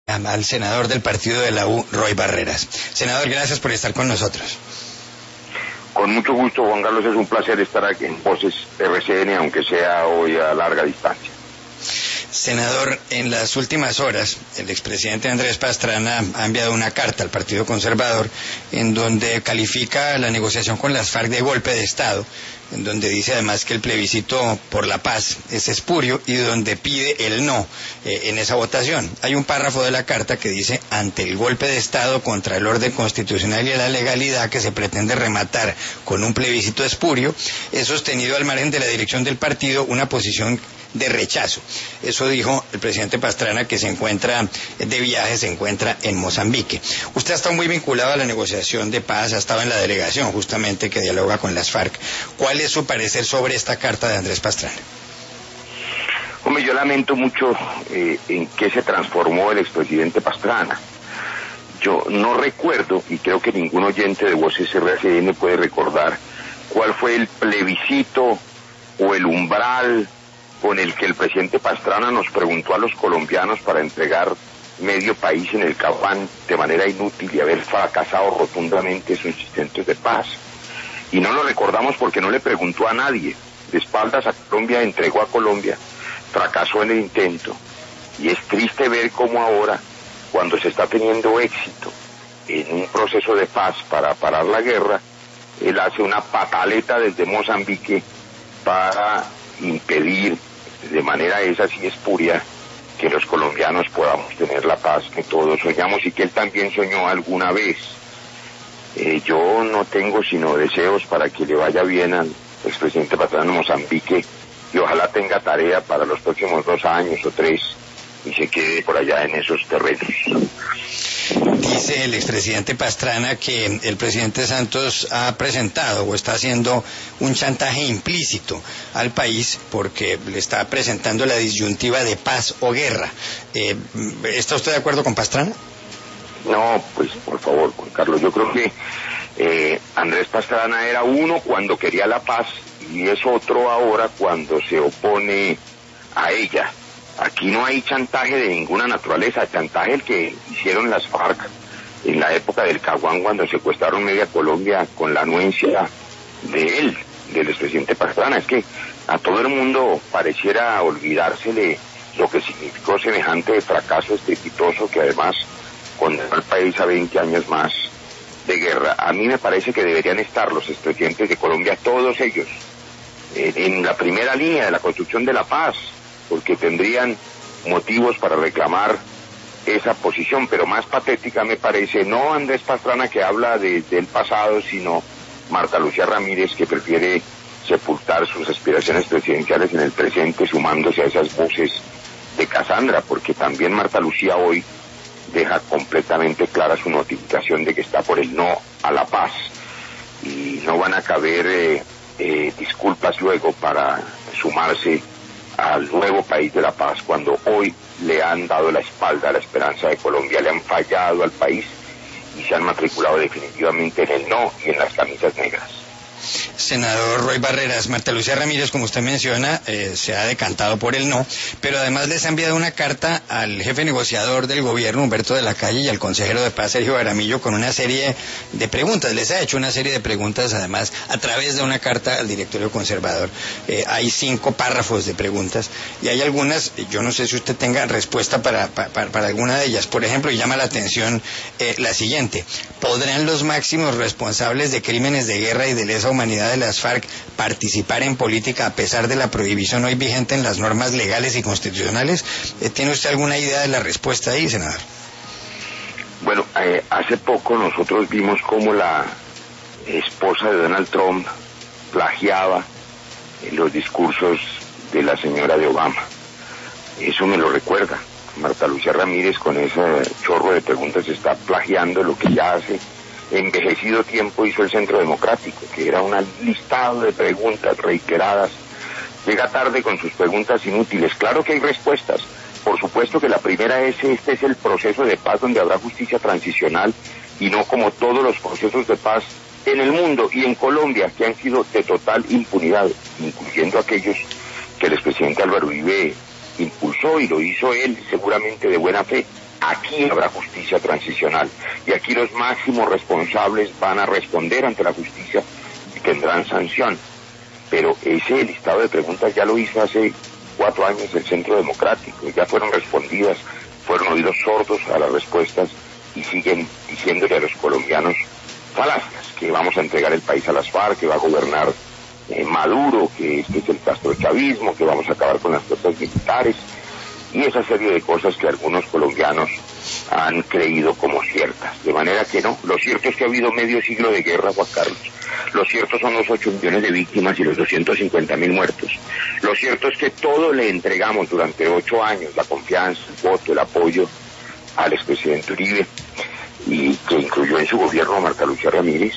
al senador del partido de la U, Roy Barreras. Senador, gracias por estar con nosotros. Con mucho gusto, Juan Carlos, es un placer estar aquí en Voces RCN, aunque sea hoy a larga distancia. Senador, en las últimas horas, el expresidente Andrés Pastrana ha enviado una carta al Partido Conservador en donde califica la negociación con las FARC de golpe de Estado, en donde dice además que el plebiscito por la paz es espurio y donde pide el no en esa votación. Hay un párrafo de la carta que dice: ante el golpe de Estado contra el orden constitucional y la legalidad que se pretende rematar con un plebiscito espurio, he sostenido al margen de la dirección del partido una posición de rechazo. Eso dijo el presidente Pastrana, que se encuentra de viaje, se encuentra en Mozambique. Usted ha estado muy vinculado a la negociación de paz, ha estado en la delegación justamente que dialoga con las FARC. ¿Cuál es su parecer sobre esta carta de Andrés Pastrana? Hombre, yo lamento mucho en qué se transformó el expresidente Pastrana. Yo no recuerdo, y creo que ningún oyente de Voces RCN puede recordar, cuál fue el plebiscito o el umbral con el que el presidente Pastrana nos preguntó a los colombianos para entregar medio país en el Caguán de manera inútil y haber fracasado rotundamente sus intentos de paz. Y no lo recordamos porque no le preguntó a nadie. De espaldas a Colombia, entregó a Colombia, fracasó en el intento. Y es triste ver cómo ahora, cuando se está teniendo éxito en un proceso de paz para parar la guerra, él hace una pataleta desde Mozambique para impedir de manera esa sí espuria que los colombianos podamos tener la paz que todos soñamos y que él también soñó alguna vez. Yo no tengo sino deseos para que le vaya bien al expresidente Pastrana de Mozambique y ojalá tenga tarea para los próximos 2 años o 3 y se quede por allá en esos terrenos. Dice el expresidente Pastrana que el presidente Santos ha presentado o está haciendo un chantaje implícito al país porque le está presentando la disyuntiva de paz o guerra. ¿Está usted de acuerdo con Pastrana? No, pues por favor, Juan Carlos, yo creo que Andrés Pastrana era uno cuando quería la paz y es otro ahora cuando se opone a ella. Aquí no hay chantaje de ninguna naturaleza, chantaje el que hicieron las FARC en la época del Caguán cuando secuestraron media Colombia con la anuencia de él, del expresidente Pastrana. Es que a todo el mundo pareciera olvidársele lo que significó semejante fracaso estrepitoso que además condenó al país a 20 años más de guerra. A mí me parece que deberían estar los expresidentes de Colombia, todos ellos, en la primera línea de la construcción de la paz, porque tendrían motivos para reclamar esa posición, pero más patética me parece no Andrés Pastrana, que habla del pasado, sino Marta Lucía Ramírez, que prefiere sepultar sus aspiraciones presidenciales en el presente, sumándose a esas voces de Casandra, porque también Marta Lucía hoy deja completamente clara su notificación de que está por el no a la paz, y no van a caber disculpas luego para sumarse al nuevo país de la paz cuando hoy le han dado la espalda a la esperanza de Colombia, le han fallado al país y se han matriculado definitivamente en el no y en las camisas negras. Senador Roy Barreras, Marta Lucía Ramírez, como usted menciona, se ha decantado por el no, pero además les ha enviado una carta al jefe negociador del gobierno, Humberto de la Calle, y al consejero de paz, Sergio Jaramillo, con una serie de preguntas. Les ha hecho una serie de preguntas, además, a través de una carta al directorio conservador. Hay 5 párrafos de preguntas, y hay algunas, yo no sé si usted tenga respuesta para alguna de ellas. Por ejemplo, y llama la atención la siguiente: ¿podrán los máximos responsables de crímenes de guerra y de lesa humanidad de las FARC participar en política a pesar de la prohibición hoy vigente en las normas legales y constitucionales? ¿Tiene usted alguna idea de la respuesta ahí, senador? Bueno, hace poco nosotros vimos cómo la esposa de Donald Trump plagiaba los discursos de la señora de Obama. Eso me lo recuerda. Marta Lucía Ramírez con ese chorro de preguntas está plagiando lo que ya hace envejecido tiempo hizo el Centro Democrático, que era un listado de preguntas reiteradas. Llega tarde con sus preguntas inútiles. Claro que hay respuestas. Por supuesto que la primera es: este es el proceso de paz donde habrá justicia transicional y no como todos los procesos de paz en el mundo y en Colombia que han sido de total impunidad, incluyendo aquellos que el expresidente Álvaro Uribe impulsó, y lo hizo él seguramente de buena fe. aquí habrá justicia transicional y aquí los máximos responsables van a responder ante la justicia y tendrán sanción. Pero ese listado de preguntas ya lo hizo hace 4 años el Centro Democrático, ya fueron respondidas, fueron oídos sordos a las respuestas y siguen diciéndole a los colombianos falacias, que vamos a entregar el país a las FARC, que va a gobernar Maduro, que este es el castrochavismo, que vamos a acabar con las fuerzas militares y esa serie de cosas que algunos colombianos han creído como ciertas. De manera que no, lo cierto es que ha habido medio siglo de guerra, Juan Carlos. Lo cierto son los 8 millones de víctimas y los 250.000 muertos. Lo cierto es que todo le entregamos durante 8 años, la confianza, el voto, el apoyo al expresidente Uribe, y que incluyó en su gobierno a Marta Lucía Ramírez.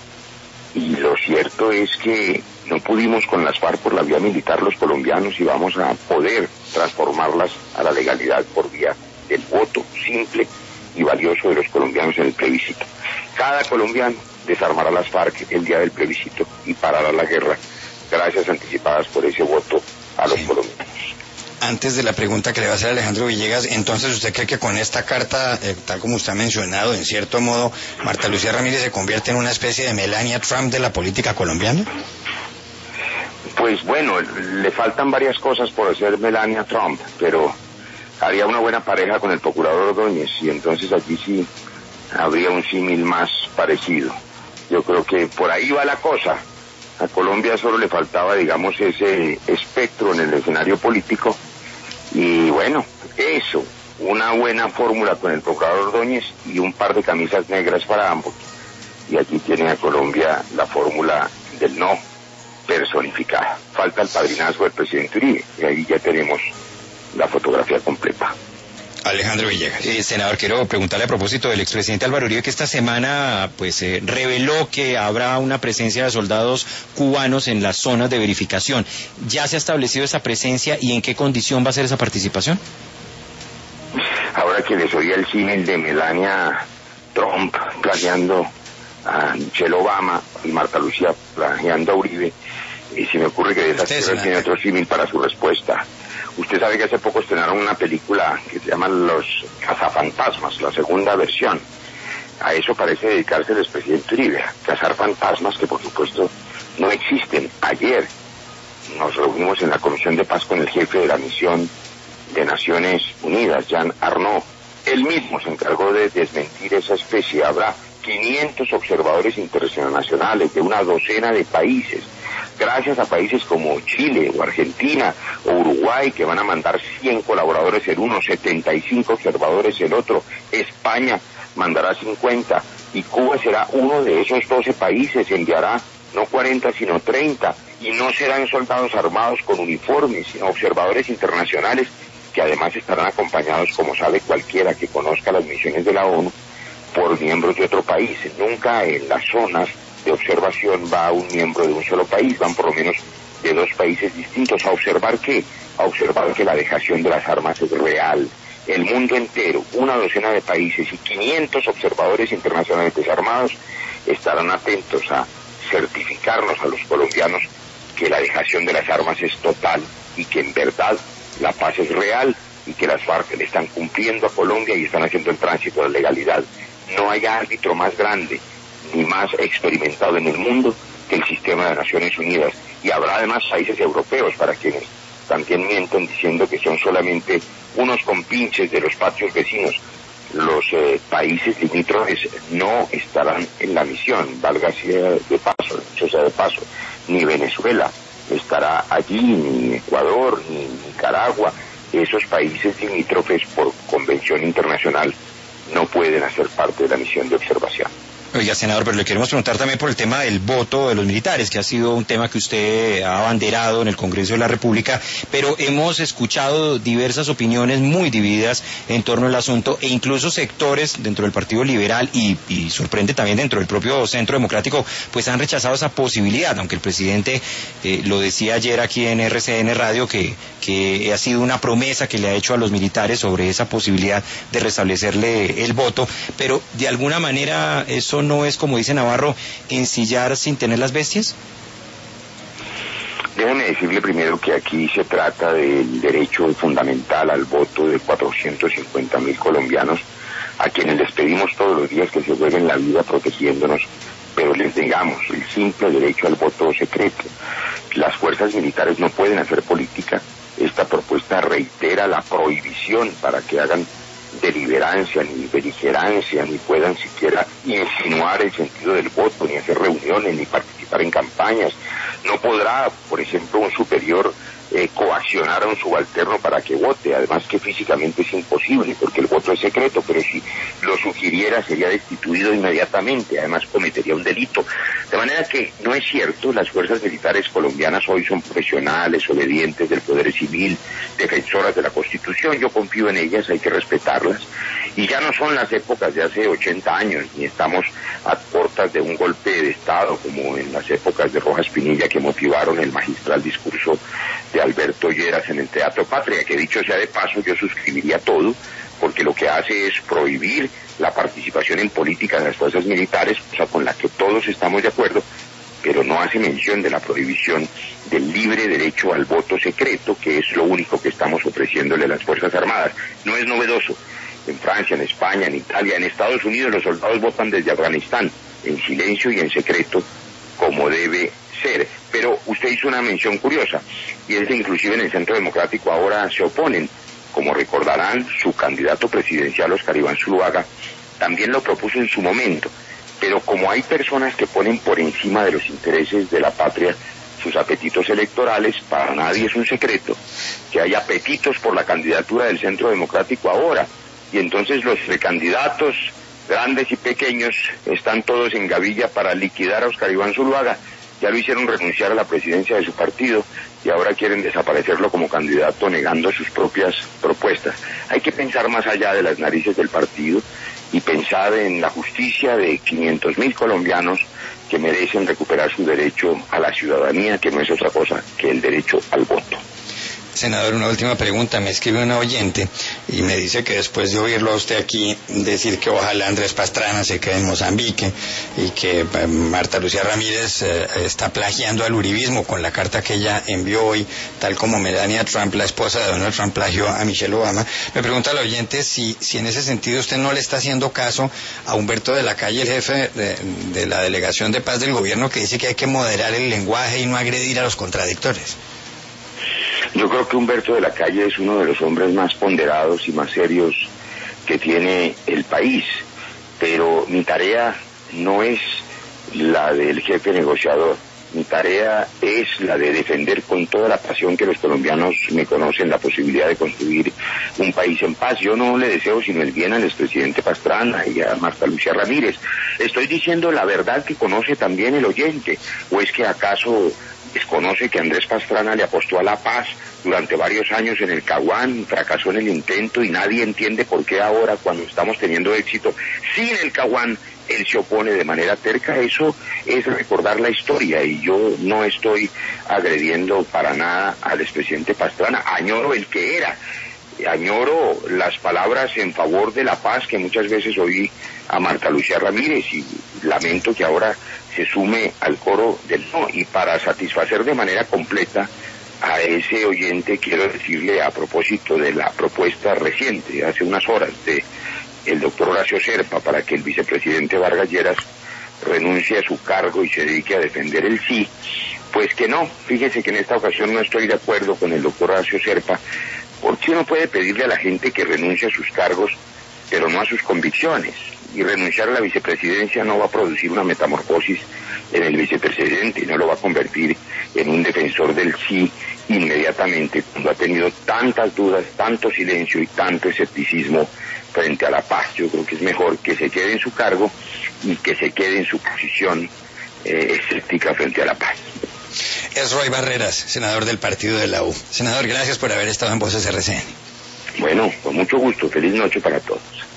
Y lo cierto es que no pudimos con las FARC por la vía militar los colombianos y vamos a poder transformarlas a la legalidad por vía del voto simple y valioso de los colombianos en el plebiscito. Cada colombiano desarmará las FARC el día del plebiscito y parará la guerra, gracias anticipadas por ese voto a los colombianos. Antes de la pregunta que le va a hacer Alejandro Villegas, entonces ¿usted cree que con esta carta, tal como usted ha mencionado, en cierto modo, Marta Lucía Ramírez se convierte en una especie de Melania Trump de la política colombiana? Pues bueno, le faltan varias cosas por ser Melania Trump, pero haría una buena pareja con el procurador Ordóñez y entonces aquí sí habría un símil más parecido. Yo creo que por ahí va la cosa. A Colombia solo le faltaba, digamos, ese espectro en el escenario político y bueno, eso, una buena fórmula con el procurador Ordóñez y un par de camisas negras para ambos. Y aquí tiene a Colombia la fórmula del no personificada. Falta el padrinazgo del presidente Uribe y ahí ya tenemos la fotografía completa. Alejandro Villegas. Senador, quiero preguntarle a propósito del expresidente Álvaro Uribe, que esta semana reveló que habrá una presencia de soldados cubanos en las zonas de verificación. ¿Ya se ha establecido esa presencia y en qué condición va a ser esa participación? Ahora que les oía el símil de Melania Trump plagiando a Michelle Obama y Marta Lucía plagiando a Uribe, se me ocurre que de esa tierra tiene otro símil para su respuesta. Usted sabe que hace poco estrenaron una película que se llama Los Cazafantasmas, la segunda versión. A eso parece dedicarse el expresidente Uribe, a cazar fantasmas que por supuesto no existen. Ayer nos reunimos en la Comisión de Paz con el jefe de la misión de Naciones Unidas, Jean Arnaud. Él mismo se encargó de desmentir esa especie. Habrá 500 observadores internacionales de una docena de países, gracias a países como Chile o Argentina o Uruguay, que van a mandar 100 colaboradores el uno, 75 observadores el otro. España mandará 50 y Cuba será uno de esos 12 países, enviará no 40 sino 30, y no serán soldados armados con uniformes, sino observadores internacionales que además estarán acompañados, como sabe cualquiera que conozca las misiones de la ONU, por miembros de otro país. Nunca en las zonas de observación va un miembro de un solo país, van por lo menos de 2 países distintos. ¿A observar qué? A observar que la dejación de las armas es real. El mundo entero, una docena de países y 500 observadores internacionales desarmados estarán atentos a certificarnos a los colombianos que la dejación de las armas es total y que en verdad la paz es real y que las FARC le están cumpliendo a Colombia y están haciendo el tránsito de la legalidad. No hay árbitro más grande ni más experimentado en el mundo que el sistema de Naciones Unidas. Y habrá además países europeos para quienes también mienten diciendo que son solamente unos compinches de los patrios vecinos. Los países limítrofes no estarán en la misión, valga sea de paso, dicho sea de paso, ni Venezuela estará allí, ni Ecuador, ni Nicaragua. Esos países limítrofes por convención internacional no pueden hacer parte de la misión de observación. Oiga, senador, pero le queremos preguntar también por el tema del voto de los militares, que ha sido un tema que usted ha abanderado en el Congreso de la República, pero hemos escuchado diversas opiniones muy divididas en torno al asunto, e incluso sectores dentro del Partido Liberal y sorprende también dentro del propio Centro Democrático, pues han rechazado esa posibilidad, aunque el presidente lo decía ayer aquí en RCN Radio, que ha sido una promesa que le ha hecho a los militares sobre esa posibilidad de restablecerle el voto, pero de alguna manera eso no es, como dice Navarro, ensillar sin tener las bestias. Déjeme Déjeme decirle primero que aquí se trata del derecho fundamental al voto de 450.000 colombianos, a quienes les pedimos todos los días que se jueguen la vida protegiéndonos, pero les negamos el simple derecho al voto secreto. Las fuerzas militares no pueden hacer política. Esta propuesta reitera la prohibición para que hagan deliberancia, ni beligerancia, ni puedan siquiera insinuar el sentido del voto, ni hacer reuniones, ni participar en campañas. No podrá, por ejemplo, un superior coaccionar a un subalterno para que vote, además que físicamente es imposible porque el voto es secreto, pero si lo sugiriera sería destituido inmediatamente, además cometería un delito. De manera que no es cierto, las fuerzas militares colombianas hoy son profesionales, obedientes del poder civil, defensoras de la Constitución, yo confío en ellas, hay que respetarlas, y ya no son las épocas de hace 80 años, ni estamos a puertas de un golpe de Estado como en las épocas de Rojas Pinilla que motivaron el magistral discurso de Alberto Lleras en el Teatro Patria, que dicho sea de paso yo suscribiría todo, porque lo que hace es prohibir la participación en política de las fuerzas militares, cosa con la que todos estamos de acuerdo, pero no hace mención de la prohibición del libre derecho al voto secreto, que es lo único que estamos ofreciéndole a las Fuerzas Armadas. No es novedoso. En Francia, en España, en Italia, en Estados Unidos los soldados votan desde Afganistán, en silencio y en secreto, como debe ser. Pero usted hizo una mención curiosa, y es que inclusive en el Centro Democrático ahora se oponen. Como recordarán, su candidato presidencial, Óscar Iván Zuluaga, también lo propuso en su momento, pero como hay personas que ponen por encima de los intereses de la patria sus apetitos electorales, para nadie es un secreto que hay apetitos por la candidatura del Centro Democrático ahora, y entonces los precandidatos, grandes y pequeños, están todos en gavilla para liquidar a Óscar Iván Zuluaga. Ya lo hicieron renunciar a la presidencia de su partido y ahora quieren desaparecerlo como candidato negando sus propias propuestas. Hay que pensar más allá de las narices del partido y pensar en la justicia de 500.000 colombianos que merecen recuperar su derecho a la ciudadanía, que no es otra cosa que el derecho al voto. Senador, una última pregunta. Me escribe una oyente y me dice que después de oírlo a usted aquí decir que ojalá Andrés Pastrana se quede en Mozambique y que Marta Lucía Ramírez está plagiando al uribismo con la carta que ella envió hoy, tal como Melania Trump, la esposa de Donald Trump, plagió a Michelle Obama. Me pregunta la oyente si en ese sentido usted no le está haciendo caso a Humberto de la Calle, el jefe de la Delegación de Paz del Gobierno, que dice que hay que moderar el lenguaje y no agredir a los contradictores. Yo creo que Humberto de la Calle es uno de los hombres más ponderados y más serios que tiene el país, pero mi tarea no es la del jefe negociador, mi tarea es la de defender con toda la pasión que los colombianos me conocen la posibilidad de construir un país en paz. Yo no le deseo sino el bien al expresidente Pastrana y a Marta Lucía Ramírez. Estoy diciendo la verdad que conoce también el oyente, ¿o es que acaso desconoce que Andrés Pastrana le apostó a la paz durante varios años en el Caguán, fracasó en el intento y nadie entiende por qué ahora, cuando estamos teniendo éxito sin el Caguán, él se opone de manera terca? Eso es recordar la historia y yo no estoy agrediendo para nada al expresidente Pastrana. Añoro el que era, añoro las palabras en favor de la paz que muchas veces oí a Marta Lucía Ramírez y lamento que ahora se sume al coro del no. Y para satisfacer de manera completa a ese oyente quiero decirle, a propósito de la propuesta reciente, hace unas horas, de el doctor Horacio Serpa para que el vicepresidente Vargas Lleras renuncie a su cargo y se dedique a defender el sí, pues que no. Fíjese que en esta ocasión no estoy de acuerdo con el doctor Horacio Serpa, porque uno puede pedirle a la gente que renuncie a sus cargos, pero no a sus convicciones. Y renunciar a la vicepresidencia no va a producir una metamorfosis en el vicepresidente y no lo va a convertir en un defensor del sí inmediatamente, cuando ha tenido tantas dudas, tanto silencio y tanto escepticismo frente a la paz. Yo creo que es mejor que se quede en su cargo y que se quede en su posición escéptica frente a la paz. Es Roy Barreras, senador del partido de la U. Senador, gracias por haber estado en Voces RCN. Bueno, con mucho gusto. Feliz noche para todos.